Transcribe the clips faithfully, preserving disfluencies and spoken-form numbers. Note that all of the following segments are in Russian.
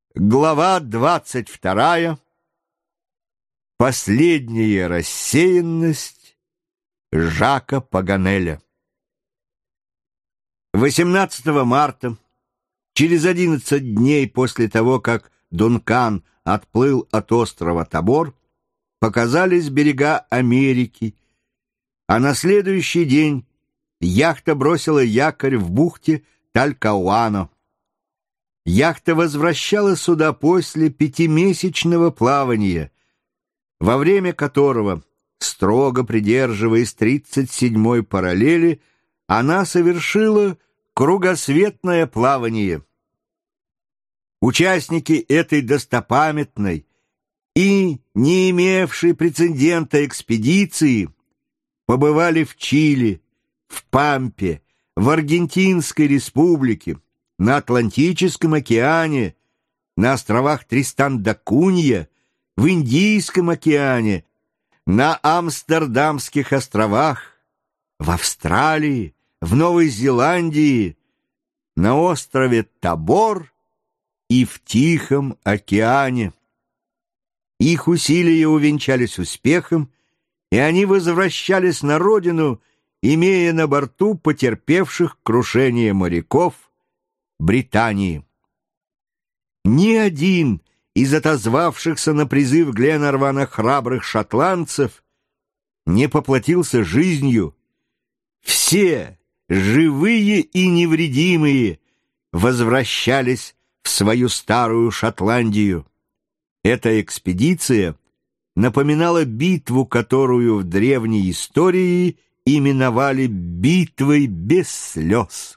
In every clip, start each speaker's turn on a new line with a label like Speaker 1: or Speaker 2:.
Speaker 1: Глава двадцать вторая. Последняя рассеянность Жака Паганеля. восемнадцатого марта, через одиннадцать дней после того, как Дункан отплыл от острова Тобор, показались берега Америки, а на следующий день яхта бросила якорь в бухте Талькауано. Яхта возвращалась сюда после пятимесячного плавания, во время которого, строго придерживаясь тридцать седьмой параллели, она совершила кругосветное плавание. Участники этой достопамятной и не имевшей прецедента экспедиции побывали в Чили, в Пампе, в Аргентинской республике, на Атлантическом океане, на островах Тристан-да-Кунья, в Индийском океане, на Амстердамских островах, в Австралии, в Новой Зеландии, на острове Тобор и в Тихом океане. Их усилия увенчались успехом, и они возвращались на родину, имея на борту потерпевших крушение моряков Британии. Ни один из отозвавшихся на призыв Гленарвана храбрых шотландцев не поплатился жизнью. Все, живые и невредимые, возвращались в свою старую Шотландию. Эта экспедиция напоминала битву, которую в древней истории именовали «битвой без слез».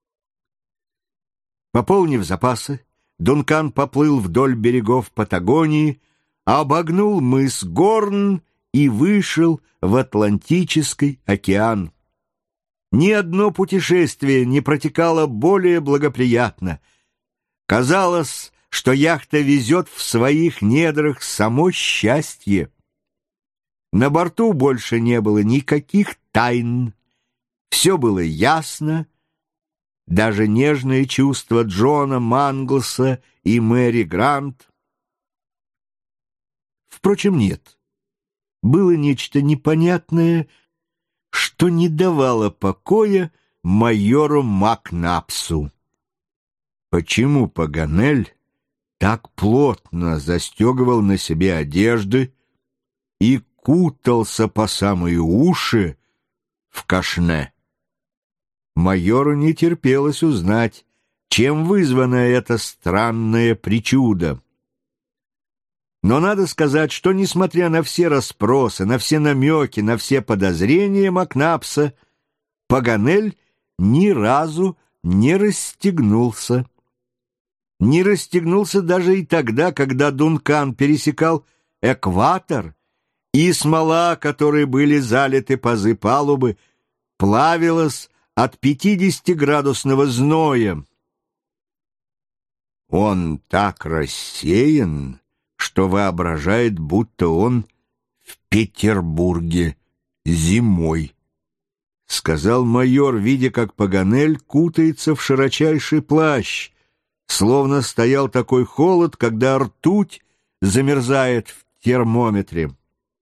Speaker 1: Пополнив запасы, Дункан поплыл вдоль берегов Патагонии, обогнул мыс Горн и вышел в Атлантический океан. Ни одно путешествие не протекало более благоприятно. Казалось, что яхта везет в своих недрах само счастье. На борту больше не было никаких тайн. Все было ясно. Даже нежные чувства Джона Манглса и Мэри Грант. Впрочем, нет. Было нечто непонятное, что не давало покоя майору Макнапсу. Почему Паганель так плотно застегивал на себе одежды и кутался по самые уши в кашне? Майору не терпелось узнать, чем вызвана эта странная причуда. Но надо сказать, что, несмотря на все расспросы, на все намеки, на все подозрения Макнапса, Паганель ни разу не расстегнулся. Не расстегнулся даже и тогда, когда Дункан пересекал экватор, и смола, которой были залиты пазы палубы, плавилась от пятидесятиградусного зноя. Он так рассеян, что воображает, будто он в Петербурге зимой, — сказал майор, видя, как Паганель кутается в широчайший плащ, словно стоял такой холод, когда ртуть замерзает в термометре.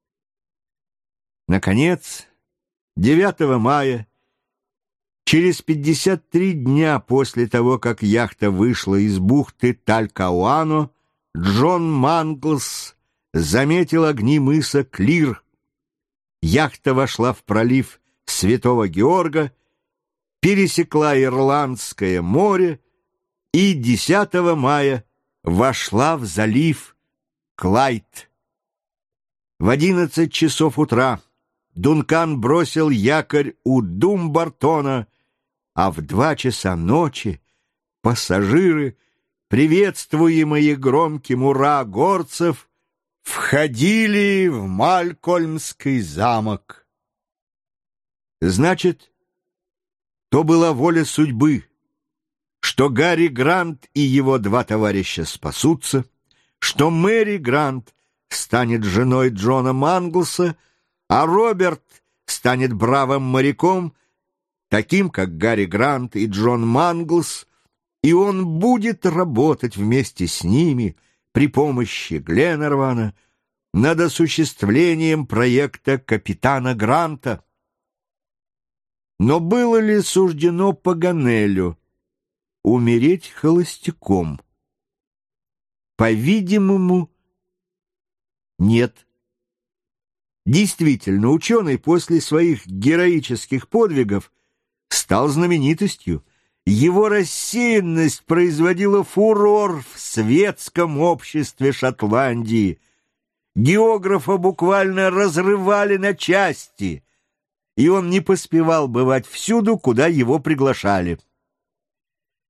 Speaker 1: Наконец, девятого мая, через пятьдесят три дня после того, как яхта вышла из бухты Талькауано, Джон Манглс заметил огни мыса Клир. Яхта вошла в пролив Святого Георга, пересекла Ирландское море и десятого мая вошла в залив Клайд. В одиннадцать часов утра Дункан бросил якорь у Думбартона, а в два часа ночи пассажиры, приветствуемые громким «Ура!» горцев, входили в Малькольмский замок. Значит, то была воля судьбы, что Гарри Грант и его два товарища спасутся, что Мэри Грант станет женой Джона Манглса, а Роберт станет бравым моряком, таким, как Гарри Грант и Джон Манглс, и он будет работать вместе с ними при помощи Гленнервана над осуществлением проекта капитана Гранта. Но было ли суждено Паганелю умереть холостяком? По-видимому, нет. Действительно, ученый после своих героических подвигов стал знаменитостью. Его рассеянность производила фурор в светском обществе Шотландии. Географа буквально разрывали на части, и он не поспевал бывать всюду, куда его приглашали.